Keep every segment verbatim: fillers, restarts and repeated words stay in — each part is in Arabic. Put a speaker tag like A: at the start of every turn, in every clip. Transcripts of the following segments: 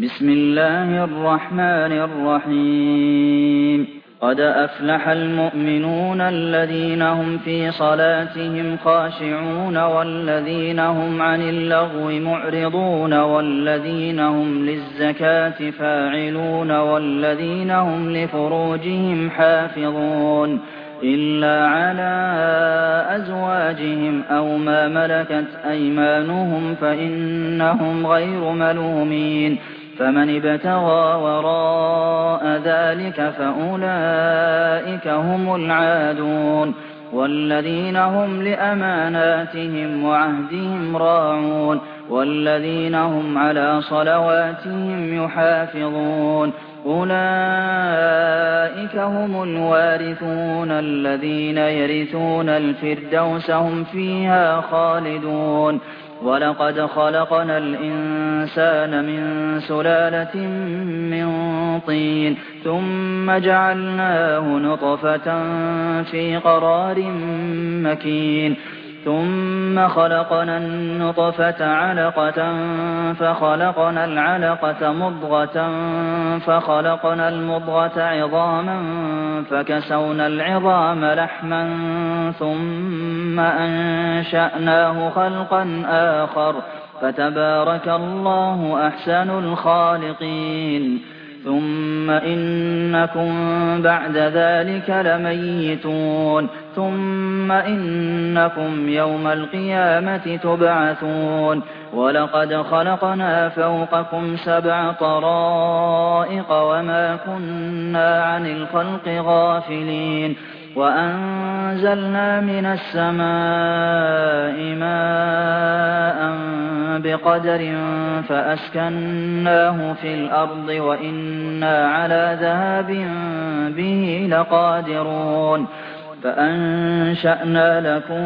A: بسم الله الرحمن الرحيم قد أفلح المؤمنون الذين هم في صلاتهم خاشعون والذين هم عن اللغو معرضون والذين هم للزكاة فاعلون والذين هم لفروجهم حافظون إلا على أزواجهم أو ما ملكت أيمانهم فإنهم غير ملومين فمن ابتغى وراء ذلك فأولئك هم العادون والذين هم لأماناتهم وعهدهم راعون والذين هم على صلواتهم يحافظون أولئك هم الوارثون الذين يرثون الفردوس هم فيها خالدون ولقد خلقنا الإنسان من سلالة من طين ثم جعلناه نطفة في قرار مكين ثم خلقنا النطفة علقة فخلقنا العلقة مضغة فخلقنا المضغة عظاما فكسونا العظام لحما ثم أنشأناه خلقا آخر فتبارك الله أحسن الخالقين ثم إنكم بعد ذلك لميتون ثم إنكم يوم القيامة تبعثون ولقد خلقنا فوقكم سبع طرائق وما كنا عن الخلق غافلين وأنزلنا من السماء ماء بقدر فأسكناه في الأرض وإنا على ذهاب به لقادرون فأنشأنا لكم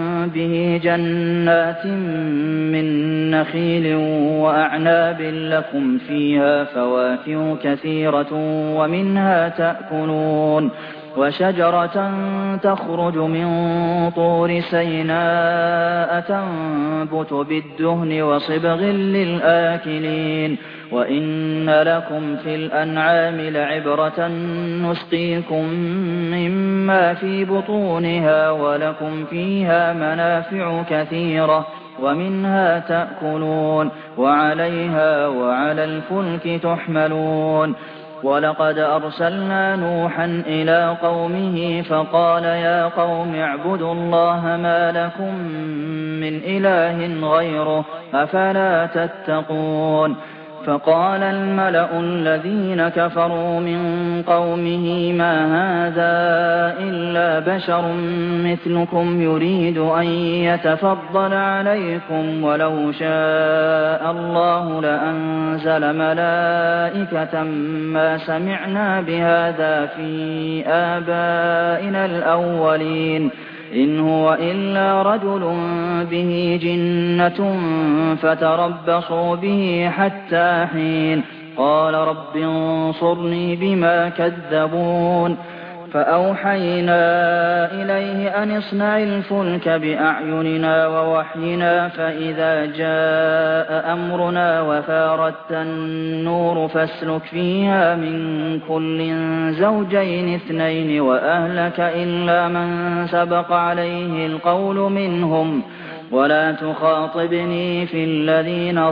A: به جنات من نخيل وأعناب لكم فيها فواكه كثيرة ومنها تأكلون وشجرة تخرج من طور سيناء تنبت بالدهن وصبغ للآكلين وإن لكم في الأنعام لعبرة نسقيكم مما في بطونها ولكم فيها منافع كثيرة ومنها تأكلون وعليها وعلى الفلك تحملون ولقد أرسلنا نوحا إلى قومه فقال يا قوم اعبدوا الله ما لكم من إله غيره أفلا تتقون فقال الملأ الذين كفروا من قومه ما هذا إلا بشر مثلكم يريد أن يتفضل عليكم ولو شاء الله لأنزل ملائكة ما سمعنا بهذا في آبائنا الأولين إن هو إلا رجل به جنة فتربصوا به حتى حين قال رب انصرني بما كذبون فأوحينا إليه أن اصنع الفلك بأعيننا ووحينا فإذا جاء أمرنا وفاردت النور فاسلك فيها من كل زوجين اثنين وأهلك إلا من سبق عليه القول منهم ولا تخاطبني في الذين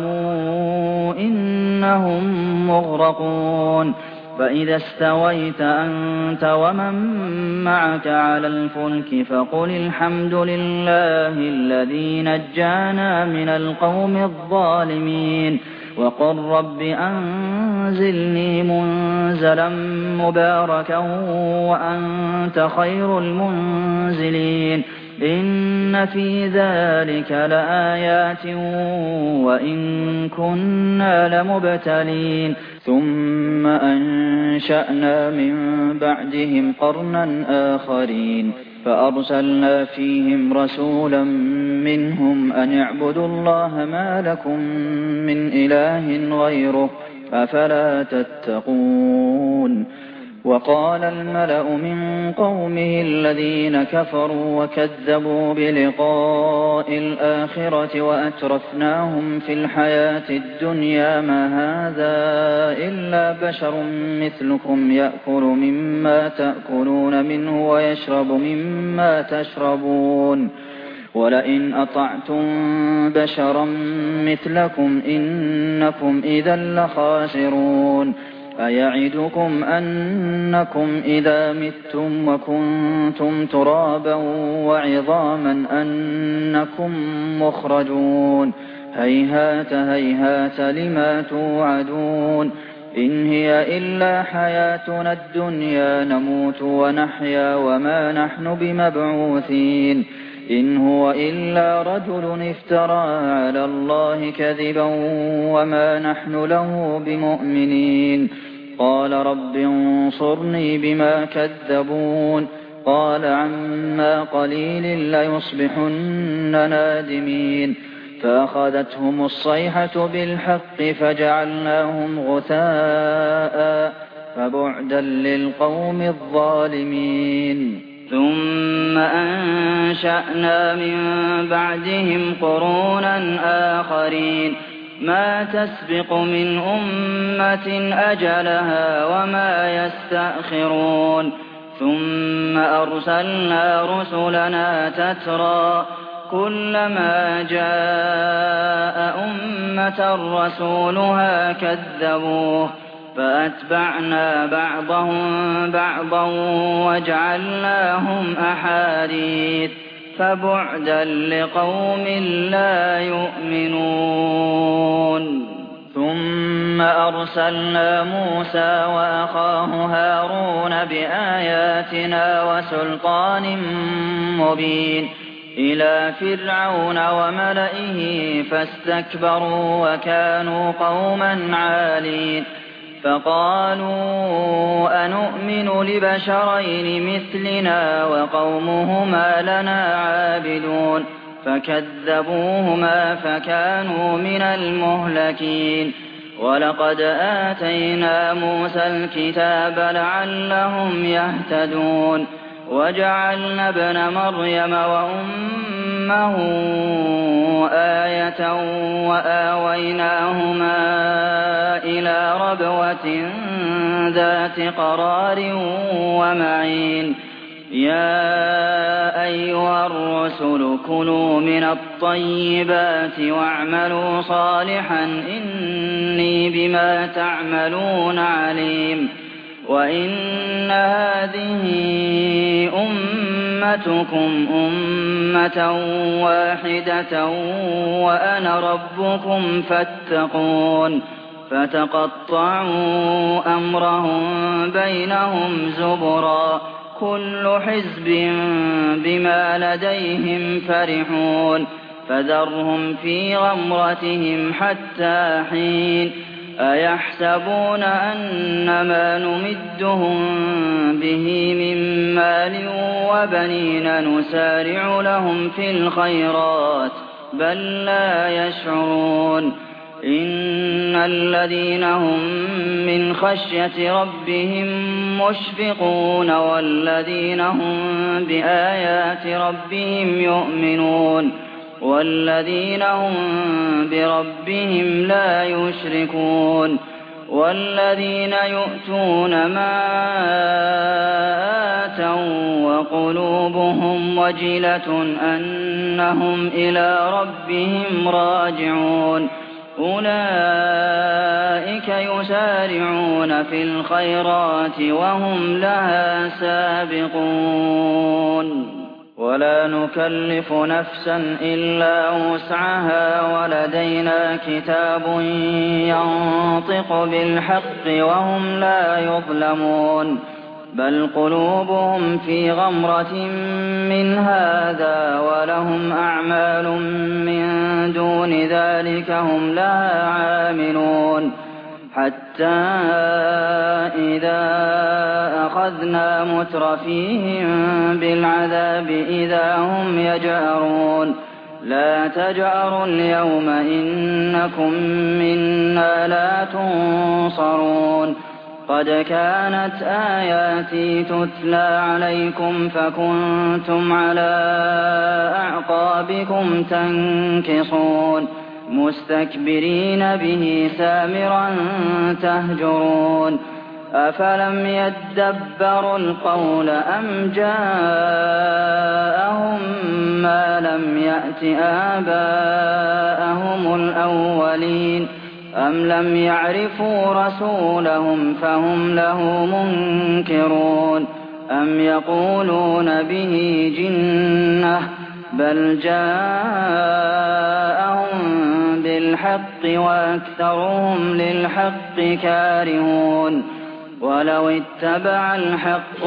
A: ظلموا إنهم مغرقون فإذا استويت أنت ومن معك على الفلك فقل الحمد لله الذي نجانا من القوم الظالمين وقل رب أنزلني منزلا مباركا وأنت خير المنزلين إن في ذلك لآيات وإن كنا لمبتلين ثم أنشأنا من بعدهم قرنا آخرين فأرسلنا فيهم رسولا منهم أن اعبدوا الله ما لكم من إله غيره أفلا تتقون وقال الملأ من قومه الذين كفروا وكذبوا بلقاء الآخرة وأترفناهم في الحياة الدنيا ما هذا إلا بشر مثلكم يأكل مما تأكلون منه ويشرب مما تشربون ولئن أطعتم بشرا مثلكم إنكم إذا لخاسرون أيعدكم أنكم إذا متم وكنتم ترابا وعظاما أنكم مخرجون هيهات هيهات لما توعدون إن هي إلا حياتنا الدنيا نموت ونحيا وما نحن بمبعوثين إن هو إلا رجل افترى على الله كذبا وما نحن له بمؤمنين قال رب انصرني بما كذبون قال عما قليل ليصبحن نادمين فأخذتهم الصيحة بالحق فجعلناهم غثاء فبعدا للقوم الظالمين ثم أنشأنا من بعدهم قرونا آخرين ما تسبق من أمة أجلها وما يستأخرون ثم أرسلنا رسلنا تترى كلما جاء أمة رسولها كذبوه فأتبعنا بعضهم بعضا وجعلناهم أحاديث فبعدا لقوم لا يؤمنون ثم أرسلنا موسى وأخاه هارون بآياتنا وسلطان مبين إلى فرعون وملئه فاستكبروا وكانوا قوما عالين فقالوا أنؤمن لبشرين مثلنا وقومهما لنا عابدون فكذبوهما فكانوا من المهلكين ولقد آتينا موسى الكتاب لعلهم يهتدون وجعلنا ابن مريم وأمه آية وآويناهما إلى ربوة ذات قرار ومعين يا أيها الرسل كلوا من الطيبات واعملوا صالحا إني بما تعملون عليم وإن هذه أمتكم أمة واحدة وأنا ربكم فاتقون فتقطعوا أمرهم بينهم زبرا كل حزب بما لديهم فرحون فذرهم في غمرتهم حتى حين أيحسبون أن ما نمدهم به من مال وبنين نسارع لهم في الخيرات بل لا يشعرون إن الذين هم من خشية ربهم مشفقون والذين هم بآيات ربهم يؤمنون والذين هم بربهم لا يشركون والذين يؤتون ما آتوا وقلوبهم وجلة أنهم إلى ربهم راجعون أولئك يسارعون في الخيرات وهم لها سابقون ولا نكلف نفسا إلا وسعها ولدينا كتاب ينطق بالحق وهم لا يظلمون بل قلوبهم في غمرة من هذا ولهم أعمال من دون ذلك هم لها عاملون حتى إذا أخذنا مترفيهم بالعذاب إذا هم يجأرون لا تجأروا اليوم إنكم منا لا تنصرون قد كانت آياتي تتلى عليكم فكنتم على أعقابكم تنكصون مستكبرين به سامرا تهجرون أفلم يدبروا القول أم جاءهم ما لم يأت آباءهم الأولين أم لم يعرفوا رسولهم فهم له منكرون أم يقولون به جنة بل جاءهم بالحق وأكثرهم للحق كارهون ولو اتبع الحق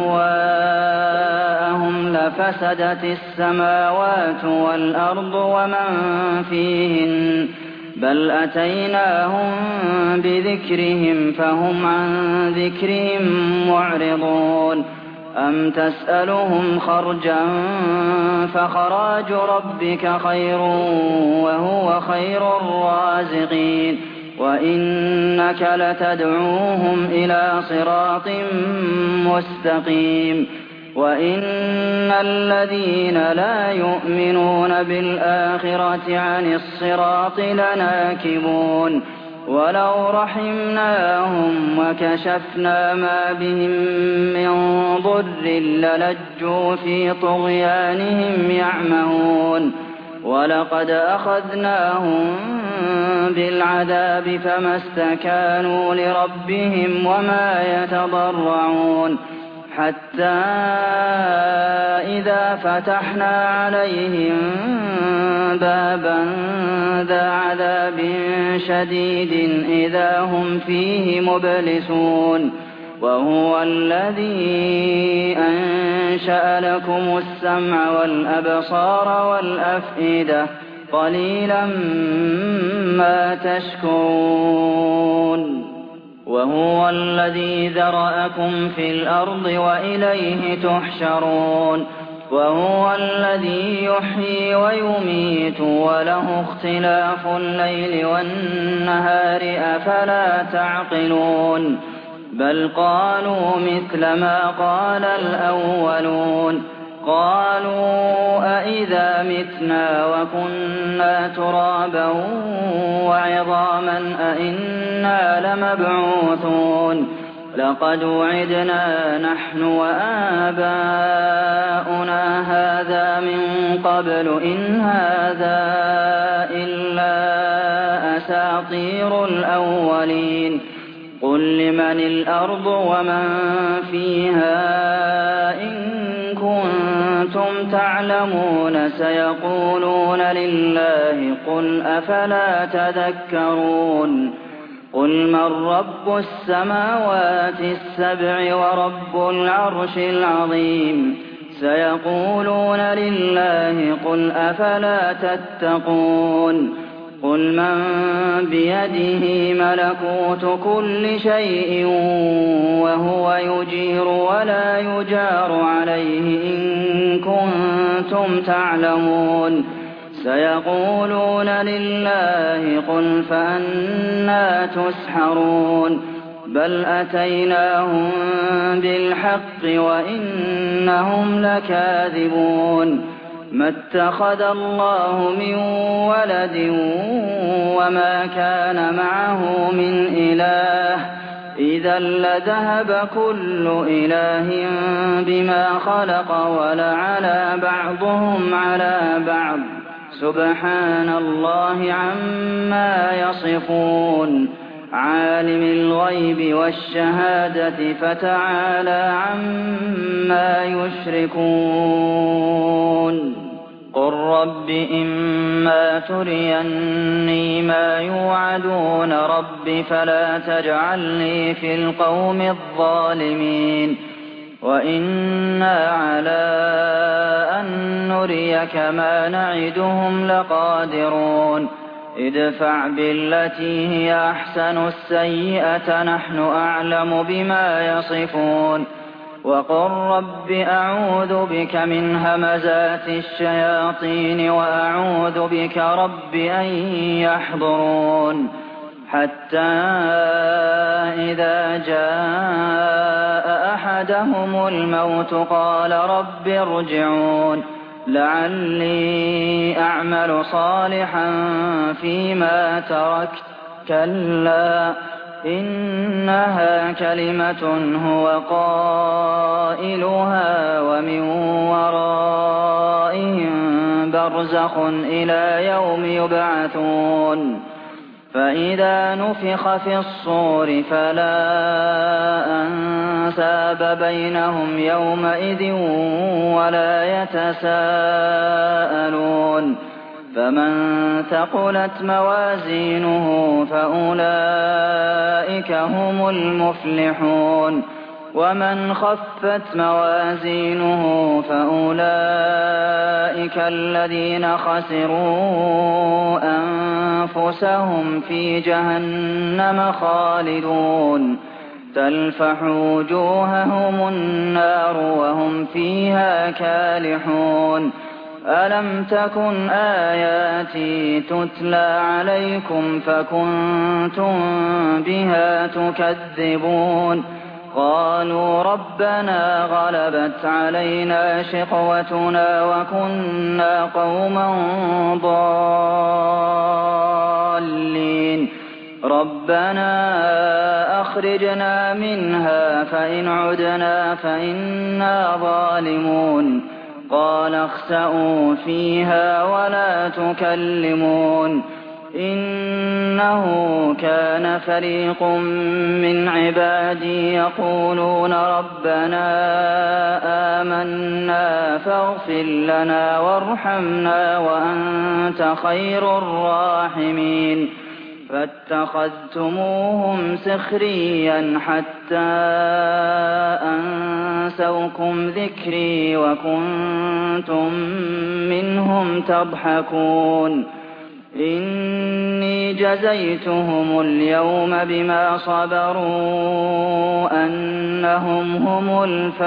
A: أهواءهم لفسدت السماوات والأرض ومن فيهن بل أتيناهم بذكرهم فهم عن ذكرهم معرضون أم تسألهم خرجا فخراج ربك خير وهو خير الرازقين وإنك لتدعوهم إلى صراط مستقيم وإن الذين لا يؤمنون بالآخرة عن الصراط لناكبون ولو رحمناهم وكشفنا ما بهم من ضر للجوا في طغيانهم يعمهون ولقد أخذناهم بالعذاب فما استكانوا لربهم وما يتضرعون حتى إذا فتحنا عليهم بابا ذا عذاب شديد إذا هم فيه مبلسون وهو الذي أنشأ لكم السمع والأبصار والأفئدة قليلا ما تشكرون وهو الذي ذرأكم في الأرض وإليه تحشرون وهو الذي يحيي ويميت وله اختلاف الليل والنهار أفلا تعقلون بل قالوا مثل ما قال الأولون قالوا أئذا متنا وكنا ترابا وعظاما أئنا لمبعوثون لقد وعدنا نحن وآباؤنا هذا من قبل إن هذا إلا أساطير الأولين قل لمن الأرض ومن فيها إن كنتم تعلمون سيقولون لله قل أفلا تذكرون قل من رب السماوات السبع ورب العرش العظيم سيقولون لله قل أفلا تتقون قل من بيده ملكوت كل شيء وهو يجير ولا يجار عليه إن كنتم تعلمون سيقولون لله قل فأنى تسحرون بل أتيناهم بالحق وإنهم لكاذبون ما اتخذ الله من ولد وما كان معه من إله إذا لذهب كل إله بما خلق ولعلى بعضهم على بعض سبحان الله عما يصفون عالم الغيب والشهادة فتعالى عما يشركون قل رب إما تريني ما يوعدون رب فلا تجعلني في القوم الظالمين وإنا على أن نريك ما نعدهم لقادرون ادفع بالتي هي أحسن السيئة نحن أعلم بما يصفون وقل رب أعوذ بك من همزات الشياطين وأعوذ بك رب أن يحضرون حتى إذا جاء أحدهم الموت قال رب ارجعون لعلي أعمل صالحا فيما تركت كلا إنها كلمة هو قائلها ومن ورائهم برزخ إلى يوم يبعثون فإذا نفخ في الصور فلا أنساب بينهم يومئذ ولا يتساءلون فمن ثقلت موازينه فأولئك هم المفلحون ومن خفت موازينه فأولئك الذين خسروا أنفسهم في جهنم خالدون تلفح وجوههم النار وهم فيها كالحون ألم تكن آياتي تتلى عليكم فكنتم بها تكذبون قالوا ربنا غلبت علينا شقوتنا وكنا قوما ضالين ربنا أخرجنا منها فإن عدنا فإنا ظالمون قال اخسئوا فيها ولا تكلمون إنه كان فريق من عبادي يقولون ربنا آمنا فاغفر لنا وارحمنا وأنت خير الراحمين فاتخذتموهم سخريا حتى أنسوكم ذكري وكنتم منهم تضحكون إني جزيتهم اليوم بما صبروا أنهم هم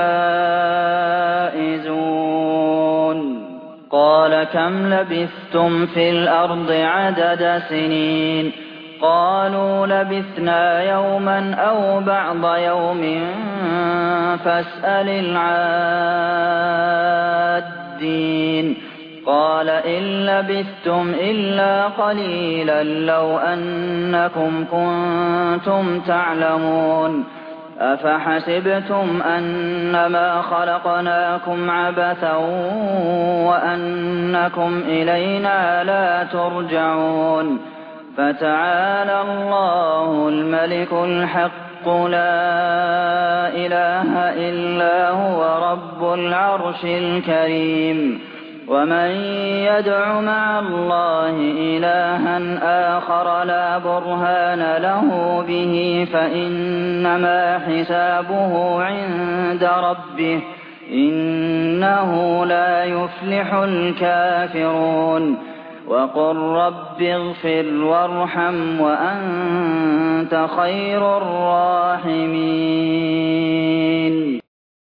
A: الفائزون قال كم لبثتم في الأرض عدد سنين قالوا لبثنا يوما أو بعض يوم فاسأل العادين قال إن لبثتم إلا قليلا لو أنكم كنتم تعلمون أفحسبتم أنما خلقناكم عبثا وأنكم إلينا لا ترجعون فتعالى الله الملك الحق لا إله إلا هو رب العرش الكريم ومن يدع مع الله إلها آخر لا برهان له به فإنما حسابه عند ربه إنه لا يفلح الكافرون وقل رب اغفر وارحم وأنت خير الراحمين